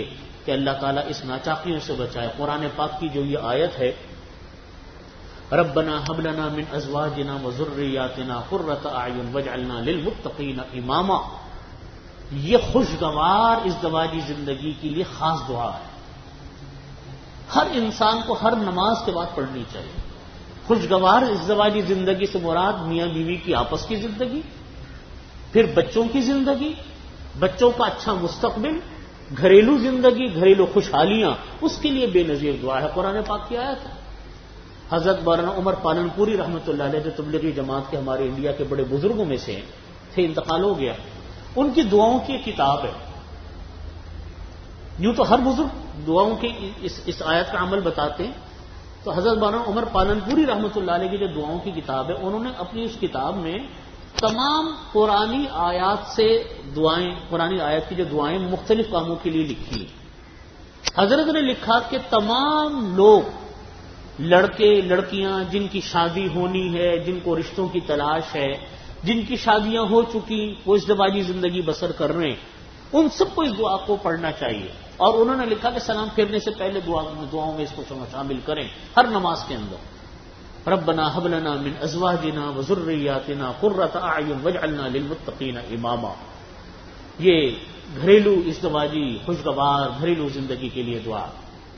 کہ اللہ تعالیٰ اس ناچاقیوں سے بچائے. قرآن پاک کی جو یہ آیت ہے ربنا هب لنا من ازواجنا وذرياتنا قرة اعین واجعلنا للمتقین اماما، یہ خوشگوار ازدواجی زندگی کے لیے خاص دعا ہے. ہر انسان کو ہر نماز کے بعد پڑھنی چاہیے. خوشگوار ازدواجی زندگی سے مراد میاں بیوی کی آپس کی زندگی، پھر بچوں کی زندگی، بچوں کا اچھا مستقبل، گھریلو زندگی، گھریلو خوشحالیاں، اس کے لیے بے نظیر دعا ہے. قرآن پاک کی آیت ہے. حضرت مولانا عمر پالن پوری رحمۃ اللہ علیہ جو تبلیغی جماعت کے ہمارے انڈیا کے بڑے بزرگوں میں سے تھے، انتقال ہو گیا. ان کی دعاؤں کی ایک کتاب ہے. یوں تو ہر بزرگ دعاؤں کے اس, اس آیت کا عمل بتاتے ہیں، تو حضرت مولانا عمر پالن پوری رحمۃ اللہ علیہ کی جو دعاؤں کی کتاب ہے، انہوں نے اپنی اس کتاب میں تمام قرآنی آیات سے دعائیں، قرآنی آیات کی جو دعائیں مختلف کاموں کے لیے لکھی. حضرت نے لکھا کہ تمام لوگ، لڑکے لڑکیاں جن کی شادی ہونی ہے، جن کو رشتوں کی تلاش ہے، جن کی شادیاں ہو چکی، وہ ازدواجی زندگی بسر کر رہے ہیں، ان سب کو اس دعا کو پڑھنا چاہیے. اور انہوں نے لکھا کہ سلام پھیرنے سے پہلے دعا دعاؤں میں اس کو شامل کریں ہر نماز کے اندر. ربنا هب لنا من ازواجنا وذرياتنا قرة اعین واجعلنا للمتقین اماما. یہ گھریلو ازدواجی خوشگوار گھریلو زندگی کے لیے دعا.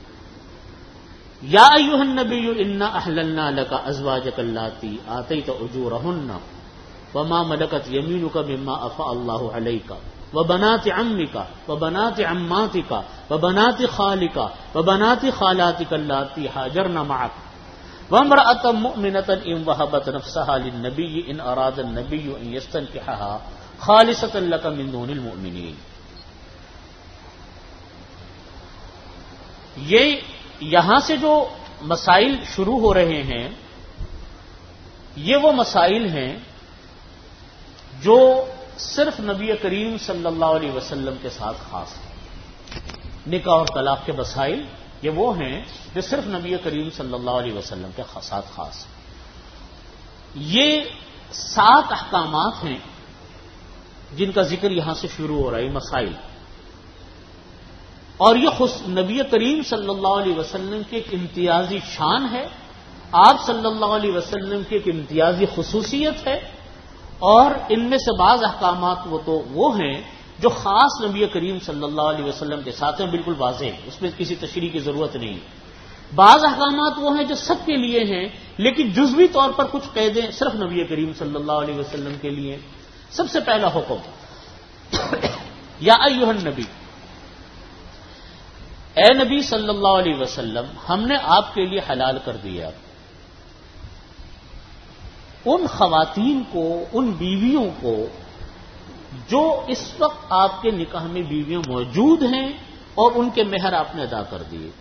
یا ایھا النبی انا احللنا لک ازواجک اللاتی آتیت اجورہن وما ملکت یمینک مما افاء اللہ علیک وبنات عمک وبنات عماتک وبنات خالک وبنات خالاتک اللاتی ہاجرن معک وامرأة مؤمنة ان وهبت نفسها للنبی ان اراد النبی ان یستنکحها خالصة لک من دون المؤمنین. یہ یہاں سے جو مسائل شروع ہو رہے ہیں یہ وہ مسائل ہیں جو صرف نبی کریم صلی اللہ علیہ وسلم کے ساتھ خاص ہیں. نکاح اور طلاق کے مسائل یہ وہ ہیں جو صرف نبی کریم صلی اللہ علیہ وسلم کے ساتھ خاص ہیں. یہ سات احکامات ہیں جن کا ذکر یہاں سے شروع ہو رہا ہے، مسائل. اور یہ نبی کریم صلی اللہ علیہ وسلم کی ایک امتیازی شان ہے، آپ صلی اللہ علیہ وسلم کی ایک امتیازی خصوصیت ہے. اور ان میں سے بعض احکامات وہ تو وہ ہیں جو خاص نبی کریم صلی اللہ علیہ وسلم کے ساتھ ہیں، بالکل واضح ہیں، اس میں کسی تشریح کی ضرورت نہیں. بعض احکامات وہ ہیں جو سب کے لیے ہیں لیکن جزوی طور پر کچھ قیدیں صرف نبی کریم صلی اللہ علیہ وسلم کے لیے. سب سے پہلا حکم یا ایھا النبی، اے نبی صلی اللہ علیہ وسلم، ہم نے آپ کے لیے حلال کر دیا ان خواتین کو، ان بیویوں کو جو اس وقت آپ کے نکاح میں بیویاں موجود ہیں اور ان کے مہر آپ نے ادا کر دیے.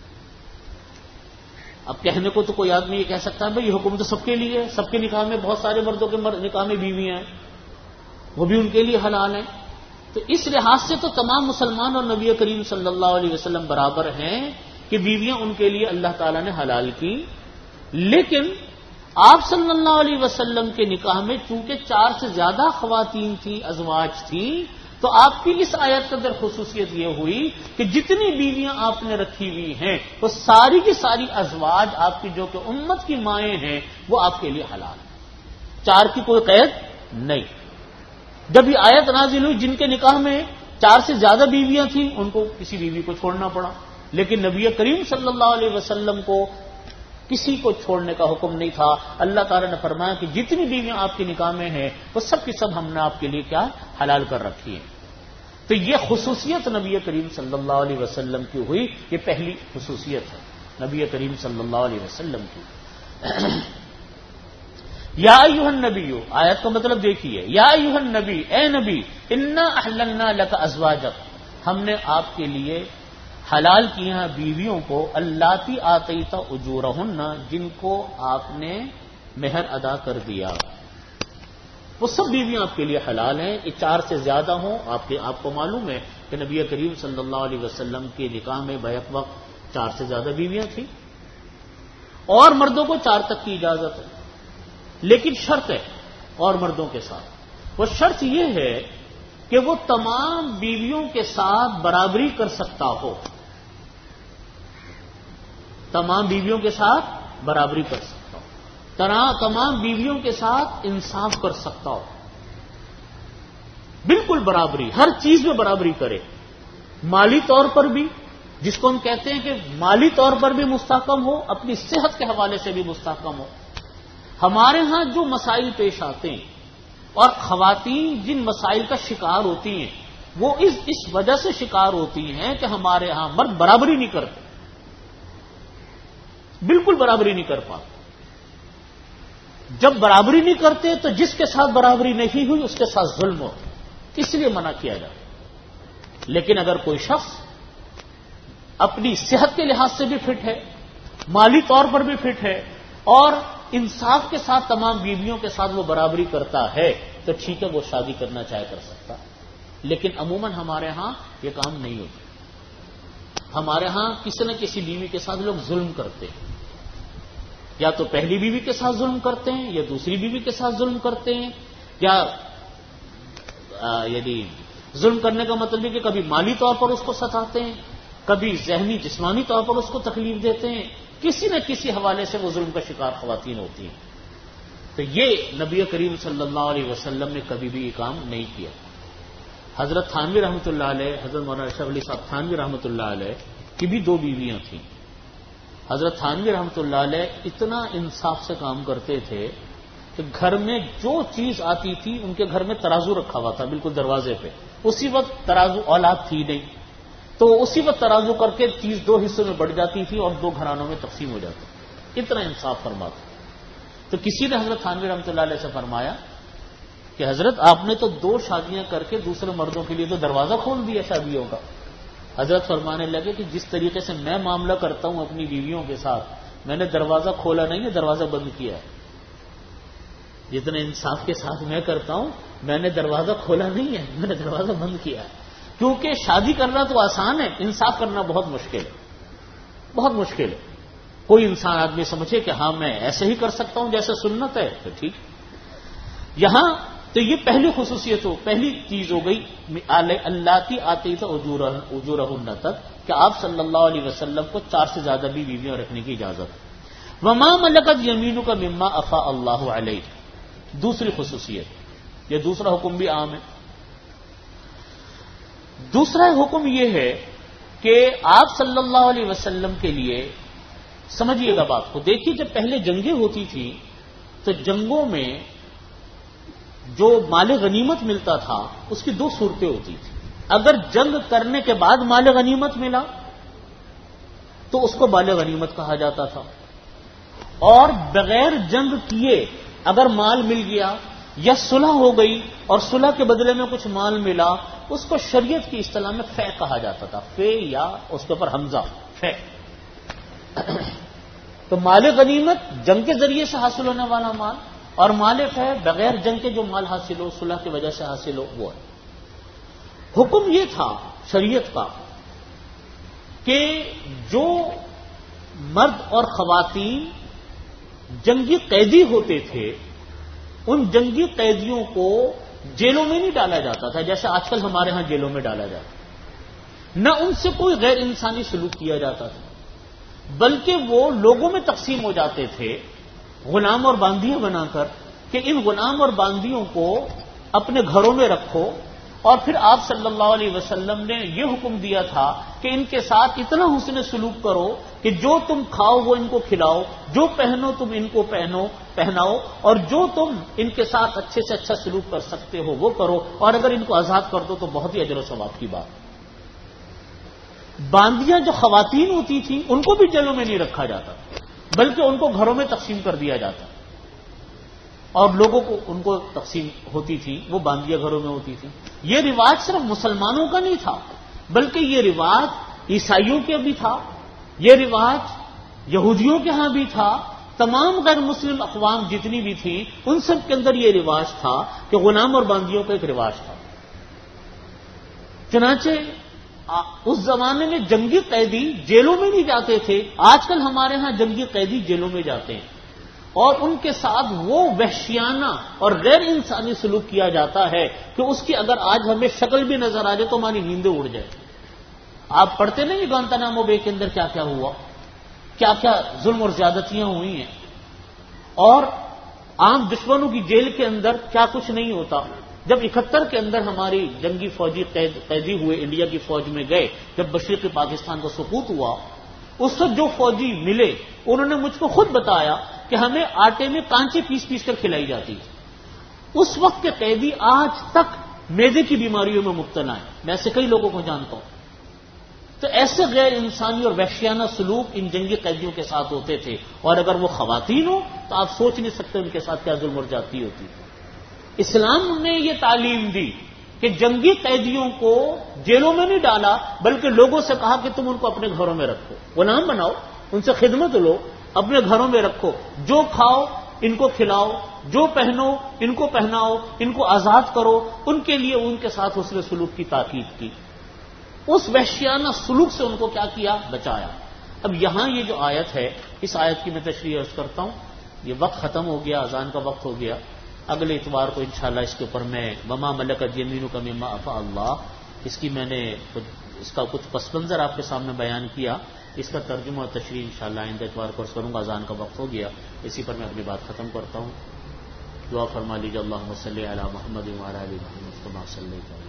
اب کہنے کو تو کوئی آدمی یہ کہہ سکتا ہے بھائی یہ حکم تو سب کے لیے ہے، سب کے نکاح میں، بہت سارے مردوں کے نکاح میں بیویاں ہیں، وہ بھی ان کے لیے حلال ہیں. تو اس لحاظ سے تو تمام مسلمان اور نبی کریم صلی اللہ علیہ وسلم برابر ہیں کہ بیویاں ان کے لیے اللہ تعالیٰ نے حلال کی. لیکن آپ صلی اللہ علیہ وسلم کے نکاح میں چونکہ چار سے زیادہ خواتین تھیں، ازواج تھیں، تو آپ کی اس آیت کے اندر خصوصیت یہ ہوئی کہ جتنی بیویاں آپ نے رکھی ہوئی ہیں وہ ساری کی ساری ازواج آپ کی جو کہ امت کی مائیں ہیں وہ آپ کے لیے حلال ہیں. چار کی کوئی قید نہیں. جب یہ آیت نازل ہوئی جن کے نکاح میں چار سے زیادہ بیویاں تھیں ان کو کسی بیوی کو چھوڑنا پڑا، لیکن نبی کریم صلی اللہ علیہ وسلم کو کسی کو چھوڑنے کا حکم نہیں تھا. اللہ تعالیٰ نے فرمایا کہ جتنی بیویاں آپ کے نکاح میں ہیں وہ سب کی سب ہم نے آپ کے لیے کیا حلال کر رکھی ہیں. تو یہ خصوصیت نبی کریم صلی اللہ علیہ وسلم کی ہوئی، یہ پہلی خصوصیت ہے نبی کریم صلی اللہ علیہ وسلم کی. یا ایھا النبی، آیت کا مطلب دیکھیے، یا ایھا النبی، اے نبی، انا احللنا لک ازواجک، ہم نے آپ کے لیے حلال کی ہیں بیویوں کو، اللاتی آتیت اجورہن، جن کو آپ نے مہر ادا کر دیا. وہ سب بیویاں آپ کے لیے حلال ہیں. یہ چار سے زیادہ ہوں، آپ کے آپ کو معلوم ہے کہ نبی کریم صلی اللہ علیہ وسلم کے نکاح میں بیک وقت چار سے زیادہ بیویاں تھیں اور مردوں کو چار تک کی اجازت ہے. لیکن شرط ہے اور مردوں کے ساتھ، وہ شرط یہ ہے کہ وہ تمام بیویوں کے ساتھ برابری کر سکتا ہو. تمام بیویوں کے ساتھ برابری کر سکتا ہوں، تمام بیویوں کے ساتھ انصاف کر سکتا ہوں، بالکل برابری، ہر چیز میں برابری کرے، مالی طور پر بھی، جس کو ہم کہتے ہیں کہ مالی طور پر بھی مستحکم ہو، اپنی صحت کے حوالے سے بھی مستحکم ہو۔ ہمارے ہاں جو مسائل پیش آتے ہیں اور خواتین جن مسائل کا شکار ہوتی ہیں وہ اس اس وجہ سے شکار ہوتی ہیں کہ ہمارے ہاں مرد برابری نہیں کرتے، بالکل برابری نہیں کر پاتے۔ جب برابری نہیں کرتے تو جس کے ساتھ برابری نہیں ہوئی اس کے ساتھ ظلم ہو، اس لیے منع کیا جائے۔ لیکن اگر کوئی شخص اپنی صحت کے لحاظ سے بھی فٹ ہے، مالی طور پر بھی فٹ ہے اور انصاف کے ساتھ تمام بیویوں کے ساتھ وہ برابری کرتا ہے تو ٹھیک ہے، وہ شادی کرنا چاہے کر سکتا۔ لیکن عموماً ہمارے ہاں یہ کام نہیں ہوتا۔ ہمارے ہاں کسی نہ کسی بیوی کے ساتھ لوگ ظلم کرتے ہیں، یا تو پہلی بیوی کے ساتھ ظلم کرتے ہیں یا دوسری بیوی کے ساتھ ظلم کرتے ہیں، یا یعنی ظلم کرنے کا مطلب ہے کہ کبھی مالی طور پر اس کو ستاتے ہیں، کبھی ذہنی جسمانی طور پر اس کو تکلیف دیتے ہیں، کسی نہ کسی حوالے سے وہ ظلم کا شکار خواتین ہوتی ہیں۔ تو یہ نبی کریم صلی اللہ علیہ وسلم نے کبھی بھی یہ کام نہیں کیا۔ حضرت تھانوی رحمۃ اللہ علیہ، حضرت مولانا اشرف علی صاحب تھانوی رحمۃ اللہ علیہ کی بھی دو بیویاں تھیں۔ حضرت تھانوی رحمۃ اللہ علیہ اتنا انصاف سے کام کرتے تھے کہ گھر میں جو چیز آتی تھی ان کے گھر میں ترازو رکھا ہوا تھا بالکل دروازے پہ، اسی وقت ترازو اولاد تھی نہیں تو اسی وقت ترازو کر کے چیز دو حصوں میں بڑھ جاتی تھی اور دو گھرانوں میں تقسیم ہو جاتی، اتنا انصاف فرماتا۔ تو کسی نے حضرت تھانوی رحمۃ اللہ علیہ سے فرمایا کہ حضرت آپ نے تو دو شادیاں کر کے دوسرے مردوں کے لیے تو دروازہ کھول دیا شادیوں کا۔ حضرت فرمانے لگے کہ جس طریقے سے میں معاملہ کرتا ہوں اپنی بیویوں کے ساتھ، میں نے دروازہ کھولا نہیں ہے، دروازہ بند کیا ہے۔ جتنے انصاف کے ساتھ میں کرتا ہوں میں نے دروازہ کھولا نہیں ہے، میں نے دروازہ بند کیا ہے۔ کیونکہ شادی کرنا تو آسان ہے، انصاف کرنا بہت مشکل ہے، بہت مشکل ہے۔ کوئی انسان آدمی سمجھے کہ ہاں میں ایسے ہی کر سکتا ہوں جیسے سنت ہے تو ٹھیک۔ یہاں تو یہ پہلی خصوصیت ہو، پہلی چیز ہو گئی اللہ کی آتی تھا اجورہن تک کہ آپ صلی اللہ علیہ وسلم کو چار سے زیادہ بھی بیویاں رکھنے کی اجازت ہے۔ وما ملکت یمینک مما افاء اللہ علیہ، دوسری خصوصیت، یہ دوسرا حکم بھی عام ہے۔ دوسرا حکم یہ ہے کہ آپ صلی اللہ علیہ وسلم کے لیے، سمجھیے گا بات کو، دیکھیے جب پہلے جنگیں ہوتی تھی تو جنگوں میں جو مال غنیمت ملتا تھا اس کی دو صورتیں ہوتی تھیں۔ اگر جنگ کرنے کے بعد مال غنیمت ملا تو اس کو مال غنیمت کہا جاتا تھا، اور بغیر جنگ کیے اگر مال مل گیا یا صلح ہو گئی اور صلح کے بدلے میں کچھ مال ملا اس کو شریعت کی اصطلاح میں فے کہا جاتا تھا، فے یا اس کے اوپر حمزہ فے۔ تو مال غنیمت جنگ کے ذریعے سے حاصل ہونے والا مال، اور مال فے بغیر جنگ کے جو مال حاصل ہو صلح کی وجہ سے حاصل ہو وہ ہے۔ حکم یہ تھا شریعت کا کہ جو مرد اور خواتین جنگی قیدی ہوتے تھے ان جنگی قیدیوں کو جیلوں میں نہیں ڈالا جاتا تھا جیسے آج کل ہمارے ہاں جیلوں میں ڈالا جاتا، نہ ان سے کوئی غیر انسانی سلوک کیا جاتا تھا، بلکہ وہ لوگوں میں تقسیم ہو جاتے تھے غلام اور باندیاں بنا کر کہ ان غلام اور باندیوں کو اپنے گھروں میں رکھو، اور پھر آپ صلی اللہ علیہ وسلم نے یہ حکم دیا تھا کہ ان کے ساتھ اتنا حسن سلوک کرو کہ جو تم کھاؤ وہ ان کو کھلاؤ، جو پہنو تم ان کو پہنو پہناؤ، اور جو تم ان کے ساتھ اچھے سے اچھا سلوک کر سکتے ہو وہ کرو، اور اگر ان کو آزاد کر دو تو بہت ہی اجر و ثواب کی بات۔ باندیاں جو خواتین ہوتی تھیں ان کو بھی جیلوں میں نہیں رکھا جاتا بلکہ ان کو گھروں میں تقسیم کر دیا جاتا، اور لوگوں کو ان کو تقسیم ہوتی تھی، وہ باندیاں گھروں میں ہوتی تھی۔ یہ رواج صرف مسلمانوں کا نہیں تھا بلکہ یہ رواج عیسائیوں کے بھی تھا، یہ رواج یہودیوں کے ہاں بھی تھا، تمام غیر مسلم اقوام جتنی بھی تھیں ان سب کے اندر یہ رواج تھا کہ غلام اور باندیوں کا ایک رواج تھا۔ چنانچہ اس زمانے میں جنگی قیدی جیلوں میں نہیں جاتے تھے، آج کل ہمارے ہاں جنگی قیدی جیلوں میں جاتے ہیں اور ان کے ساتھ وہ وحشیانہ اور غیر انسانی سلوک کیا جاتا ہے کہ اس کی اگر آج ہمیں شکل بھی نظر آ جائے تو ہماری نیندیں اڑ جائے۔ آپ پڑھتے نہیں گوانتانامو بے کے اندر کیا کیا ہوا، کیا کیا ظلم اور زیادتیاں ہوئی ہیں، اور عام دشمنوں کی جیل کے اندر کیا کچھ نہیں ہوتا۔ جب اکہتر کے اندر ہماری جنگی فوجی قید قیدی ہوئے، انڈیا کی فوج میں گئے، جب مشرقی پاکستان کا سقوط ہوا، اس وقت جو فوجی ملے انہوں نے مجھ کو خود بتایا کہ ہمیں آٹے میں کانچے پیس پیس کر کھلائی جاتی ہے۔ اس وقت کے قیدی آج تک معدے کی بیماریوں میں مبتلا ہیں، میں ایسے کئی لوگوں کو جانتا ہوں۔ تو ایسے غیر انسانی اور وحشیانہ سلوک ان جنگی قیدیوں کے ساتھ ہوتے تھے، اور اگر وہ خواتین ہوں تو آپ سوچ نہیں سکتے ان کے ساتھ کیا ظلم اور زیادتی ہوتی۔ اسلام نے یہ تعلیم دی کہ جنگی قیدیوں کو جیلوں میں نہیں ڈالا، بلکہ لوگوں سے کہا کہ تم ان کو اپنے گھروں میں رکھو، غلام بناؤ، ان سے خدمت لو، اپنے گھروں میں رکھو، جو کھاؤ ان کو کھلاؤ، جو پہنو ان کو پہناؤ، ان کو آزاد کرو، ان کے لیے ان کے ساتھ حسن سلوک کی تاکید کی۔ اس وحشیانہ سلوک سے ان کو کیا کیا؟ بچایا۔ اب یہاں یہ جو آیت ہے، اس آیت کی میں تشریح عرض کرتا ہوں۔ یہ وقت ختم ہو گیا، اذان کا وقت ہو گیا، اگلے اتوار کو انشاءاللہ اس کے اوپر میں وما ملکت یمینک مما افاء اللہ، اس کی میں نے اس کا کچھ پس منظر آپ کے سامنے بیان کیا، اس کا ترجمہ اور تشریح انشاءاللہ آئندہ اتوار کو کروں گا۔ اذان کا وقت ہو گیا، اسی پر میں اپنی بات ختم کرتا ہوں۔ دعا فرما لیجیے، اللہم صلی علی محمد وعلی آل محمد کما صلیت علی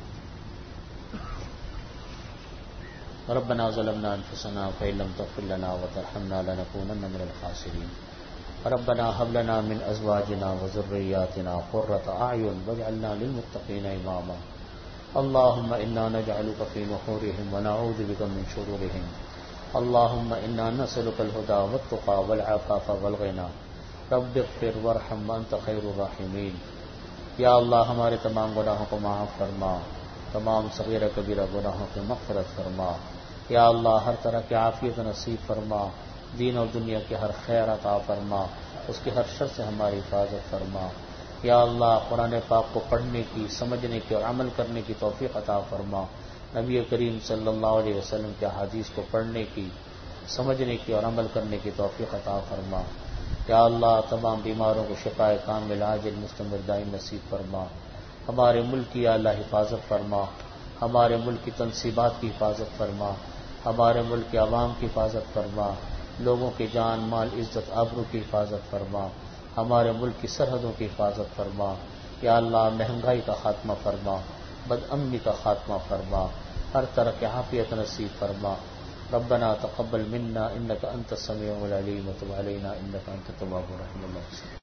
ربنا ظلمنا انفسنا فإن لم تغفر لنا وترحمنا لنكونن من الخاسرين ربنا هب لنا من ازواجنا وذرياتنا قرة اعين واجعلنا للمتقين اماما اللهم انا نجعلك في نحورهم ونعوذ بك من شرورهم اللهم انا نسألك الهدى والتقى والعفاف والغنى رب اغفر وارحم وانت خير الراحمين۔ یا اللہ ہمارے تمام گناہوں کو معاف فرما، تمام صغیرہ کبیرہ گناہوں کی مغفرت فرما۔ یا اللہ ہر طرح کی عافیت نصیب فرما، دین اور دنیا کے ہر خیر عطا فرما، اس کی ہر شر سے ہماری حفاظت فرما۔ یا اللہ قرآن پاک کو پڑھنے کی، سمجھنے کی اور عمل کرنے کی توفیق عطا فرما۔ نبی کریم صلی اللہ علیہ وسلم کے حدیث کو پڑھنے کی، سمجھنے کی اور عمل کرنے کی توفیق عطا فرما۔ یا اللہ تمام بیماروں کو شفاء کامل عاجل مستمر دائم نصیب فرما۔ ہمارے ملک کی یا اللہ حفاظت فرما، ہمارے ملک کی تنصیبات کی حفاظت فرما، ہمارے ملک کے عوام کی حفاظت فرما، لوگوں کی جان مال عزت آبرو کی حفاظت فرما، ہمارے ملک کی سرحدوں کی حفاظت فرما۔ یا اللہ مہنگائی کا خاتمہ فرما، بد امنی کا خاتمہ فرما، ہر طرح کی عافیت نصیب فرما۔ ربنا تقبل منا انك انت السميع العليم وتب علينا انك انت التواب الرحيم۔